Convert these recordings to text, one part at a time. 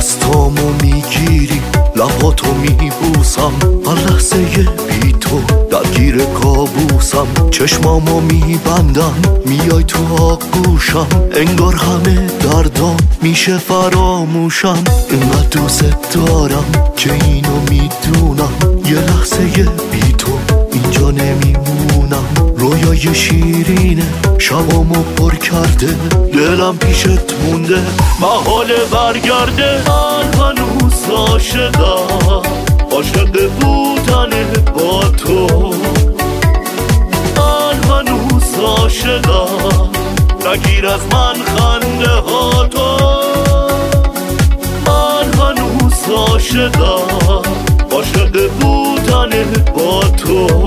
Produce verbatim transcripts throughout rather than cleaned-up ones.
دستامو میگیری لباتو میبوسم هر لحظه بی تو درگیر کابوسم چشمامو میبندم میای تو آغوشم انگار همه دردام میشه فراموشم اینقدر دوست دارم که اینو میدونم یه لحظه بی تو اینجا نمیمونم رویای شیرینه شبامو پر کرده دلم پیشت مونده محاله برگرده من هنوز عاشقم عاشق بودن با تو من هنوز عاشقم نگیر از من خنده ها تو من هنوز عاشقم عاشق بودن با تو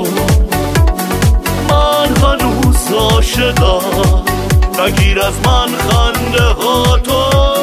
من هنوز عاشقم نگیر از من خنده ها تو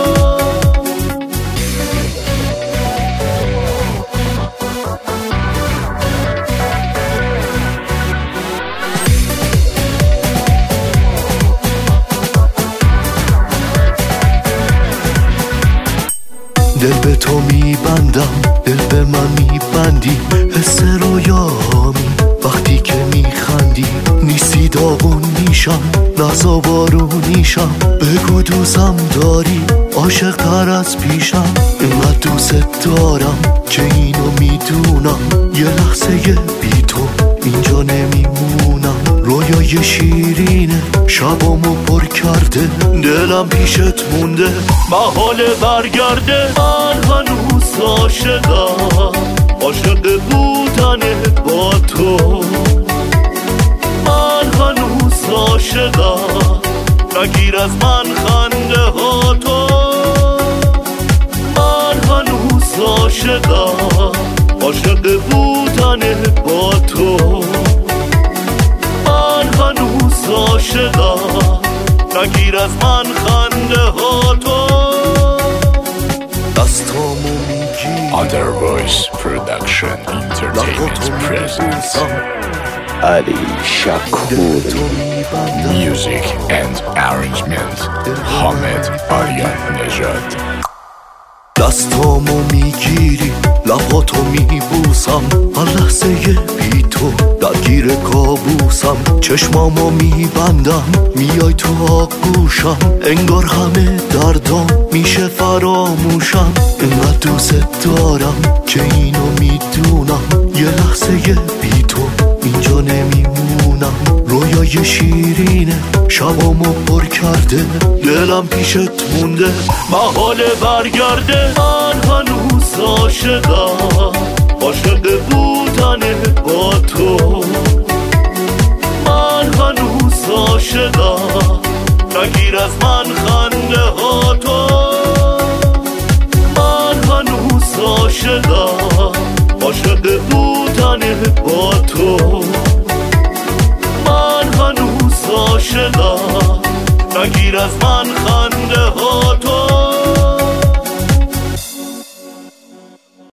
دل به تو میبندم دل به من میبندی حس رویامی وقتی که میخندی نیستی داغون میشم لحظا بارونیشم بگو دوستم داری عاشق تر از پیشم اینقدر دوست دارم که اینو میدونم یه لحظه بی تو اینجا نمیمونم رویای شیرینه شبامو پر کرده دلم پیشت مونده محاله برگرده من هنوز عاشقم عاشق بودن با تو من هنوز عاشقم نگیر از من خنده ها تو من هنوز عاشقم عاشق بودن با تو من هنوز عاشقم نگیر از من خنده ها تو دستامو میگی Other Voice Production Entertainment presents Ali Shakur Music and Arrangement Hamed Aryan Nejad دستامو میگیری لباتو میبوسم هر لحظه بی تو درگیر کابوسم چشمامو میبندم میای تو آغوشم انگار همه دردام میشه فراموشم اینقدر دوست دارم که اینو میدونم یه لحظه بی تو اینجا نمیمونم رویای شیرینه شبامو پر کرده دلم پیشت مونده محاله برگرده من هنوز عاشقم عاشق بودن با تو من هنوز عاشقم نگیر از من خنده ها تو من هنوز عاشقم عاشق بودن با تو من هنوز عاشقم نگیر از من خنده ها تو